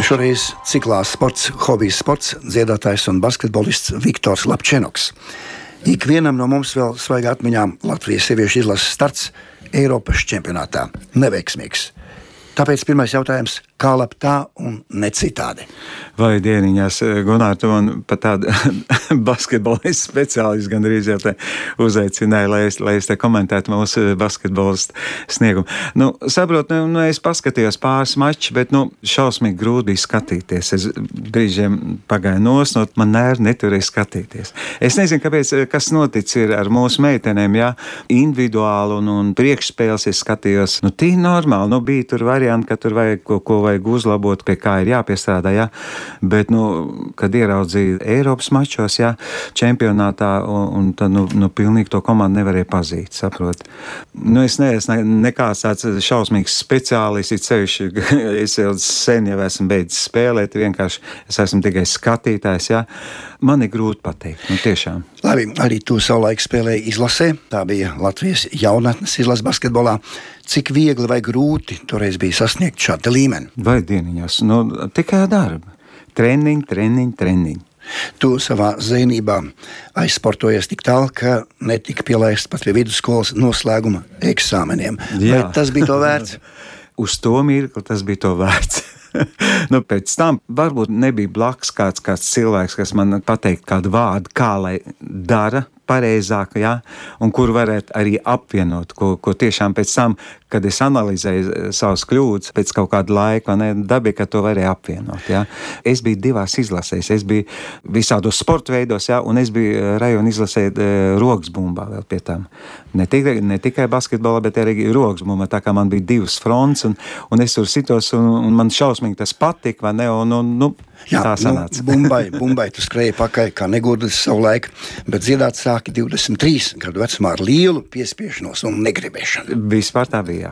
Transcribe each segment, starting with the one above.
Šoreiz ciklā sports, hobijs sports, dziedātājs un basketbolists Viktors Lapčenoks. Ikvienam no mums vēl svaigā atmiņā Latvijas sieviešu izlases starts Eiropas čempionātā. Neveiksmīgs. Tāpēc pirmais jautājums, kā lab tā un ne citādi? Vai dieniņās, Gunār, tu man pat tādu basketbolistu speciālistu gandrīz jau te uzaicināja, lai es te komentētu mūsu basketbolistu sniegumu. Saprotu, es paskatījos pāris mačus, bet, šausmīgi grūti bija skatīties. Es brīžiem pagāju nosnot, man nervi neturēja skatīties. Es nezinu, kāpēc, kas noticis ir ar mūsu meitenēm, jā, individuāli un priekšspēles es skatījos. Tī normāli, bija tur varianti, ka tur vajag ko vajag uzlabot, pie kā ir jāpiestrādā, jā. Bet, kad ieraudzīju Eiropas mačos, jā, čempionātā, un tad, pilnīgi to komandu nevarēja pazīt, saprot. Es neesmu nekāds tāds šausmīgs speciālists, sevišķi, es jau sen jau esmu beidzis spēlēt, vienkārši es esmu tikai skatītājs, jā. Man ir grūti pateikt, tiešām. Labi, arī tu savulaik spēlēji izlasē, tā bija Latvijas jaunatnes izlases basketbolā. Cik viegli vai grūti toreiz bija sasniegt šādu līmeni? Vai dieniņās, tikai darba. Treniņi. Tu savā zīnībā aizsportojies tik tālu, ka netika pielaists pat pie vidusskolas noslēguma eksāmeniem. Jā. Vai tas bija to vērts? Uz to mirkli tas bija to vērts. Pēc tam varbūt nebija blakus kāds cilvēks, kas man pateikt kādu vārdu, kā lai dara pareizāk, jā, un kur varētu arī apvienot, ko tiešām pēc tam, kad es analizēju savas kļūdas, pēc kaut kāda laika, dabīgi, ka to varēja apvienot, jā. Es biju divās izlasēs, es biju visādos sporta veidos, jā, un es biju rajona izlasē rokas bumbā vēl pie tam. Ne tikai basketbolā, bet arī rokas bumbā, tā kā man bija divas fronts, un es tur sitos, un man šausmīgi tas patika, vai ne, jā, tā sanāca. Bumbai tu skrēji pakaļ, kā negurdis savu laiku, bet dziedāt sāki 23 gadu vecumā ar lielu piespiešanos un negribēšanu. Vispār tā bija, jā.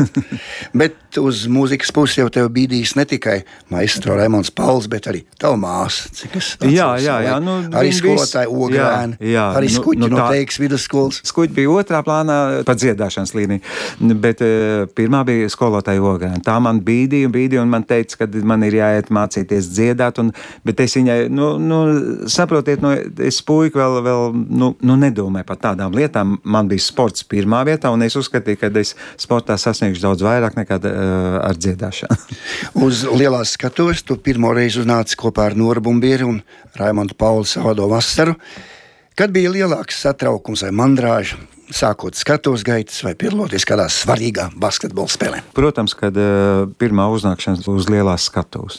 Bet uz mūzikas pusi jau tev bīdīs ne tikai maestro Raimonds Pauls, bet arī tava māsa. Jā. Arī skolotāja Ogrēna, arī Skuķi no Teikas vidusskolas. Skuķi bija otrā plānā pa dziedāšanas līniju, bet pirmā bija skolotāja Ogrēna. Tā man bīdīja, un man teica, ka man ir jāiet mācīties dziedāt, bet es viņai, saprotiet, es puiku vēl nedomāju par tādām lietām. Man bija sports pirmā vietā, un es uzskatīju, ka es sportā sasniegšu daudz vairāk nekā ar dziedāšanu. Uz lielās skatuves tu pirmo reizi uznāci kopā ar Noru Bumbieri un Raimondu Paulu savādo vasaru. Kad bija lielāks satraukums vai mandrāža, sākot skatuves gaitas vai piedaloties kādā svarīgā basketbola spēlē? Protams, kad pirmā uznākšanas uz lielās skatuves.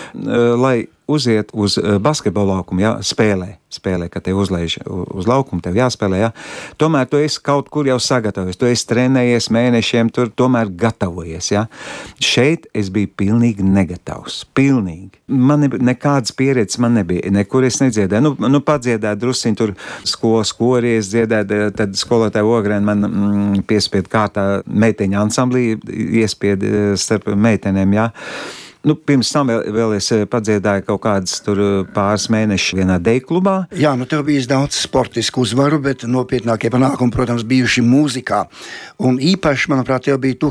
Lai uziet uz basketbola laukumu, jā, spēlē, kad tev uzlaiž uz laukumu, tev jāspēlē, jā. Tomēr tu esi kaut kur jau sagatavojies, tu esi trenējies mēnešiem, tur tomēr gatavojies, jā. Šeit es biju pilnīgi negatavs, pilnīgi. Man nekādas pieredzes man nebija, nekur es nedziedēju. Padziedēju drusciņu tur skolas kories, dziedēju, tad skolotāja Ogrēna man piespied kārtā meiteņu ansamblī, iespied starp meitenēm, jā. Pirms tam vēl es padziedāju kaut kādas tur pāris mēnešus vienā dejklubā. Jā, tev bijis daudz sportisku uzvaru, bet nopietnākie panākumi, protams, bijuši mūzikā. Un īpaši, manuprāt, tev bija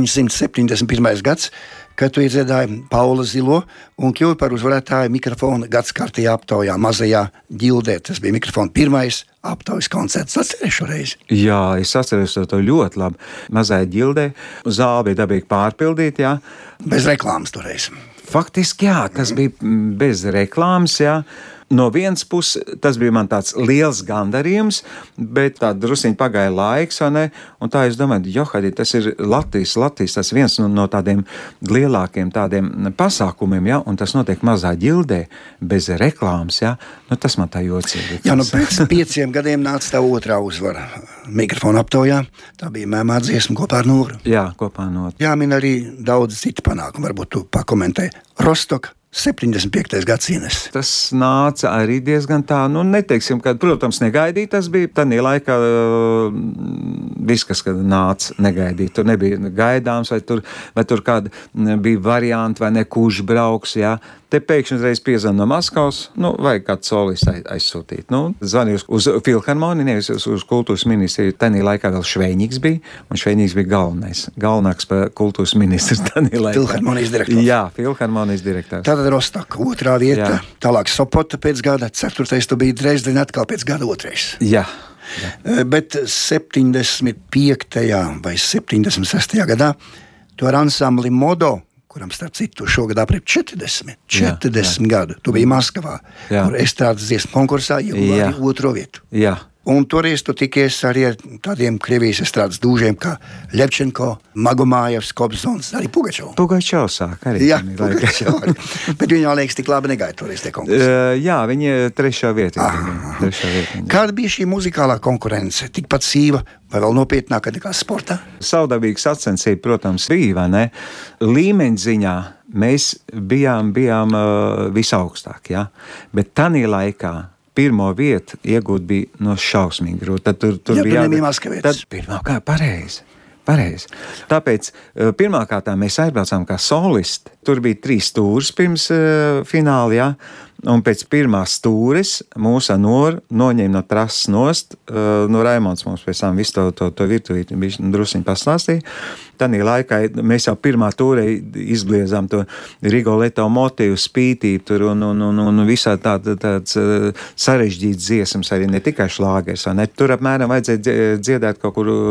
1971. gads, kad tu iedziedāji Paula Zilo un kļuvi par uzvarētāju mikrofona gadskārtajā aptaujā mazajā ģildē. Tas bija mikrofona pirmais aptaujas koncerts. Atceries šo reizi? Jā, es atceros to ļoti labi. Mazajā ģildē zāle bija dabīgi pārpildīta, jā. Bez reklāmas toreiz. Faktiski, jā, tas bija bez reklāmas, jā. No vienas puses, tas bija man tāds liels gandarījums, bet tā drusciņi pagāja laiks, vai ne? Un tā es domāju, Johadi, tas ir Latvijas, tas viens no tādiem lielākiem tādiem pasākumiem, ja? Un tas notiek mazā ģildē, bez reklāmas, ja? Tas man tā jocīgi. Jā, pēc 5 gadiem nāca tā otrā uzvara mikrofona aptaujā. Tā bija Mēmā dziesma kopā ar Noru. Jā, kopā ar Noru. Jā, min arī daudz citu panākumu, varbūt tu pakomentē. Rostoka, 75. gads ienes? Tas nāca arī diezgan tā, neteiksim, ka, protams, negaidīt tas bija. Tanī laikā viss, kas nāca negaidīt. Tur nebija gaidāms, vai tur kāda bija varianti, vai ne, kurš brauks, jā. Te pēkšņi uzreiz piezvan no Maskavas, vajag kādu solistu aizsūtīt. Zvanīju uz Filharmoniju, nevis uz kultūras ministriju. Tanī laikā vēl Šveņīgs bija, un Šveņīgs bija galvenāks par kultūras ministrs tanī laikā. Filharmonijas direktors. Jā, Filharmonijas direktors. Tātad Rostaka 2. vieta, tālāk Sopota pēc gada, 4. tu biji Dresdeni atkal pēc gada 2. Jā. Bet 75. vai 76. gadā tu ar ansambli Modo, kuram starp citu šogad aprīp 40 gadu, tu biji Maskavā, kur estrādes dziesmu konkursā ieguva arī 2. vietu. Jā. Un toreiz tu tikies arī ar tādiem Krievijas estrādes dūžiem kā Ļevčenko, Magomājevs, Kobzons, arī Pugačovs. Pugačovs sāk arī. Jā, Pugačovs. Bet viņa liekas tik labi negaida toreiz tie konkursi. Jā, viņa 3. vietā. Kāda bija šī muzikālā konkurence? Tikpat sīva vai vēl nopietnāka nekā sportā? Savdabīga sacensība, protams, bija, vai ne? Līmeņziņā mēs bijām visaugstāk, jā. Bet tanī laikā pirmo vietu iegūt bija šausmīgi grūti. Tur bija Maskavietis. Pirmā kā pareizi. Tāpēc pirmkārt mēs aizbraucām kā solisti. Tur bija 3 stūres pirms fināla, jā. Un pēc pirmās stūres mūsu noņēma no trases nost. Raimonds mums pēc tam visu to virtuvīti drusciņi pastāstīja. Tanī laikā mēs jau pirmā tūrē izbliezām to Rigoletto motīvu, spītību tur un visā tāds sarežģīts dziesmas, arī ne tikai šlāgers. Tur apmēram vajadzēja dziedāt kaut kur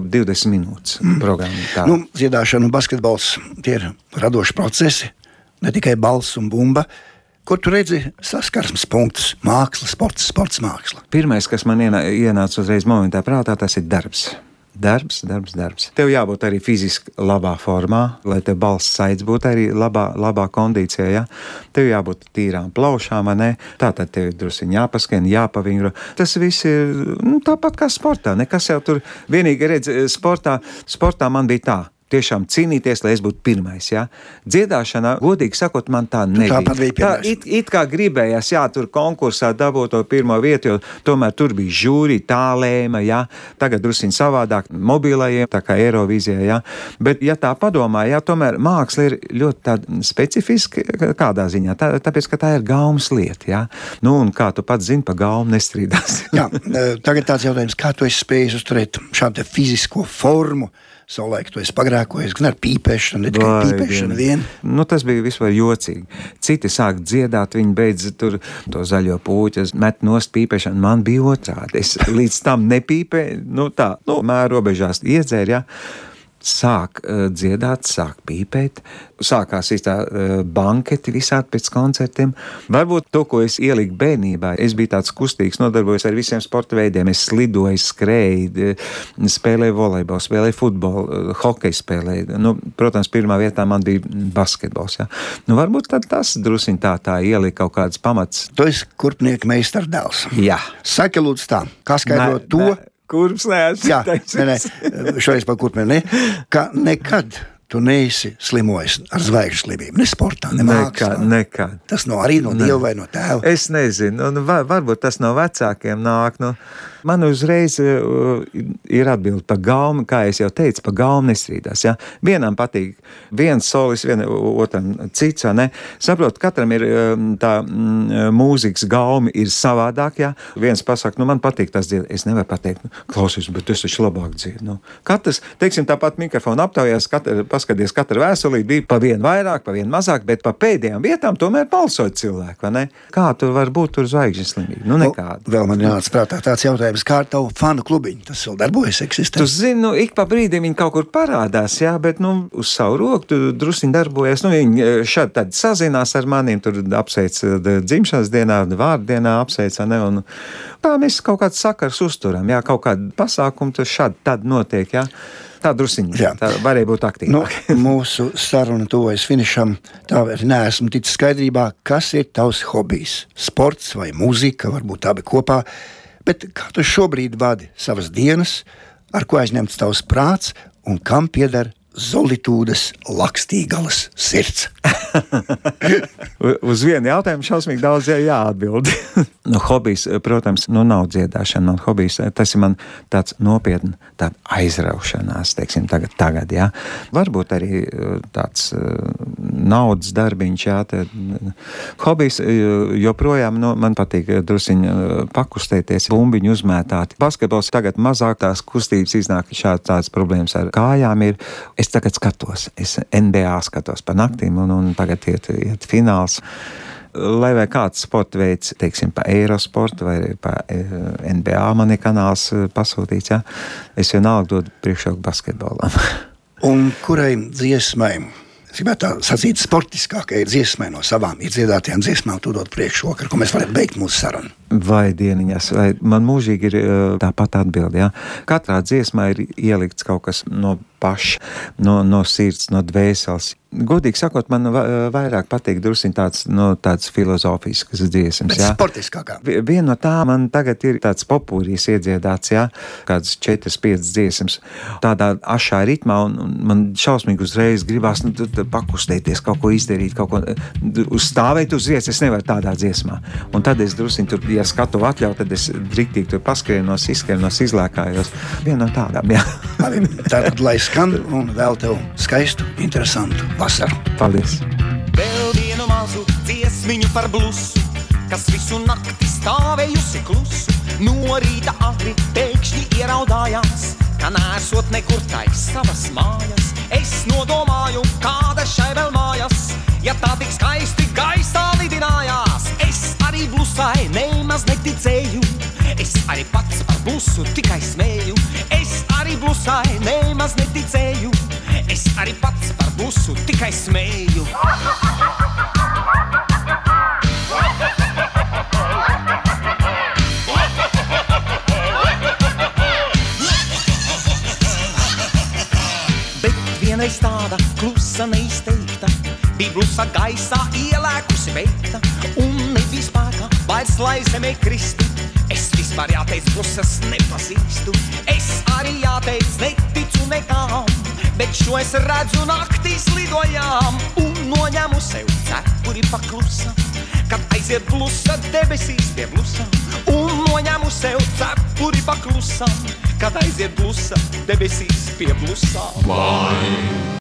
20 minūtes programmu. Dziedāšana un basketbols tie ir radoši procesi, ne tikai balss un bumba. Kur tu redzi saskarsmes punktus? Māksla, sports, māksla. Pirmais, kas man ienāca uzreiz momentā prātā, tas ir darbs. Darbs. Tev jābūt arī fiziski labā formā, lai tev balss saids būtu arī labā kondīcijā, ja? Tev jābūt tīrām plaušām, vai ne? Tātad tev drusciņi jāpaskan, jāpavingro. Tas viss ir tāpat kā sportā. Nekas jau tur vienīgi redz sportā man bija tā. Tiešām cīnīties, lai es būtu pirmais, jā. Dziedāšanā, godīgi sakot, man tā nebija. Tāpat bija pirmais. It kā gribējās, jā, tur konkursā dabūt to pirmo vietu, jo tomēr tur bija žūri, tā lēma, jā. Tagad drusciņi savādāk mobilajiem, tā kā Eirovīzijā, jā. Bet, ja tā padomā, jā, tomēr māksla ir ļoti tāda specifiska kādā ziņā, tāpēc, ka tā ir gaumas lieta, jā. Un kā tu pats zini, pa gaumu nestrīdās. Jā, tagad tāds jautājums, kā tu esi spējis uzturēt šādu fizisko formu? Savulaik tu esi pagrēkojies, gan ar pīpēšanu, ne tikai pīpēšanu vien. Tas bija vispār jocīgi. Citi sāk dziedāt, viņi beidz tur to zaļo puķu, met nost pīpēšanu. Man bija otrādi. Es līdz tam nepīpēju, mēr robežās iedzēru, jā. Sāk dziedāt, sāk pīpēt, sākās tā banketi visādi pēc koncertiem. Varbūt to, ko es ieliku bērnībā, es biju tāds kustīgs, nodarbojos ar visiem sporta veidiem. Es slidoju, skrēju, spēlēju volejbolu, spēlēju futbolu, hokeju spēlēju. Protams, pirmā vietā man bija basketbols. Ja? Varbūt tad tas drusiņ tā ielika kaut kāds pamats. Tu esi kurpnieka meistara dēls. Jā. Saki lūdzu tā, kā skaidrot to? Kurps neesmu. Jā, šoreiz par kurpiem, ka nekad tu neesi slimojis ar zvaigžņu slimību, ne sportā, ne mākslā. Nekad. Tas arī no Dieva vai no tēva? Es nezinu, varbūt tas no vecākiem nāk. Man uzreiz ir atbildi par gaumu, kā es jau teicu, par gaumu nestrīdās. Ja? Vienam patīk viens solis, otram cits, vai ne? Saprot, katram ir tā mūzikas gaumi ir savādāk, ja? Viens pasaka, man patīk tas dzied, es nevaru pateikt, klausies, bet es taču labāk dziedu. Katrs, teiksim, tāpat mikrofonu aptaujās, paskaties, katra vēstulī bija pa vienu vairāk, pa vienu mazāk, bet pa pēdējām vietām tomēr balsoja cilvēki, vai ne? Kā tur var būt tur zvaigžņu slimība? Nekāda. Vēl man jānāc prātā tāds jautājums. Kā ar tavu fanu klubiņu? Tas vēl darbojas, eksistē? Tu zini, ik pa brīdim viņi kaut kur parādās, jā, bet, uz savu roku tu drusciņi darbojas. Viņi šādi tad sazinās ar maniem, tur apsveic dzimšanas dienā, vārdienā apsveic, ne, un tā mēs kaut kāds sakars uzturam, jā, kaut kādu pasākumu, tas šādi tad notiek, jā. Tā drusiņa, tā varēja būt aktīvāk. Mūsu saruna tuvojas finišam, tā arī neesmu ticis skaidrībā, kas ir tavs hobijs? Sports vai mūzika, varbūt abi kopā, bet kā tu šobrīd vadi savas dienas, ar ko aizņemts tavs prāts un kam pieder Zolitūdes Lakstīgalas sirds? Uz vienu jautājumu šausmīgi daudz jāatbild. Hobijs, protams, nav dziedāšana, nav hobijs. Tas ir man tāds nopietni, tāda aizraušanās, teiksim, tagad, jā. Varbūt arī tāds naudas darbiņš, jā. Hobijs joprojām, man patīk drusiņi pakustēties, bumbiņu uzmētāti. Basketbols tagad mazāk tās kustības iznāk, tādas problēmas ar kājām ir. Es tagad skatos, es NBA skatos pa naktīm un tagad iet fināls. Lai vai kāds sporta veids, teiksim, pa Eirosportu vai pa NBA man ir kanāls pasūtīts, jā. Es vienalga dodu priekšroku basketbolam. Un kurai dziesmai, es gribētu tā sacīt, sportiskākai dziesmai no savām ir dziedātajām dziesmām, tu dod priekšroku, ar ko mēs varētu beigt mūsu sarunu? Vai dieniņas, vai man mūžīgi ir tāpat atbildi, jā. Katrā dziesmā ir ielikts kaut kas no paša, no sirds, no dvēseles. Godīgi sakot, man vairāk patīk drusiņ tāds filozofiskas dziesmas, jā. Bet sportiskākā. Viena no tā man tagad ir tāds popūrijas iedziedāts, jā, kādas 4-5 dziesmas, tādā ašā ritmā, un man šausmīgi uzreiz gribās pakustēties, kaut ko izdarīt, kaut ko uzstāvēt uz vietas, es nevaru tādā dziesmā. Un tad es drusiņ tur, ja skatu atļauju, tad es driktīgi tur paskrienos, izlēkājos. Viena no tādām, jā. Tātad, lai skan un vēl tev skaistu, interesantu vasaru. Paldies! Vēl vienu mazu dziesmiņu par blusu, kas visu nakti stāvējusi klusu. No rīta agri pēkšņi ieraudājās, ka nesot nekur tais savas mājas. Es nodomāju, kāda šai vēl mājas, ja tā tik skaisti gaisā lidinājās. Es arī blusai nemaz neticēju, es arī pats par blusu tikai smēju. Es arī blusai nemaz neticēju, es arī pats par blusu tikai smēju. Bet vienreiz tāda klusa neizteikta, bija blusa gaisā ielēkusi veikta, un nebija spēka vairs lai zemē kristu. Es vispār jāteic blusas nepazīstu, es arī jāteic neticu nekām, bet šo es redzu naktīs lidojām un noņemu sev cepuri paklusa, kad aiziet blusa debesīs pie blusām. Un noņemu sev cepuri paklusam, kad aiziet blusa debesīs pie blusām.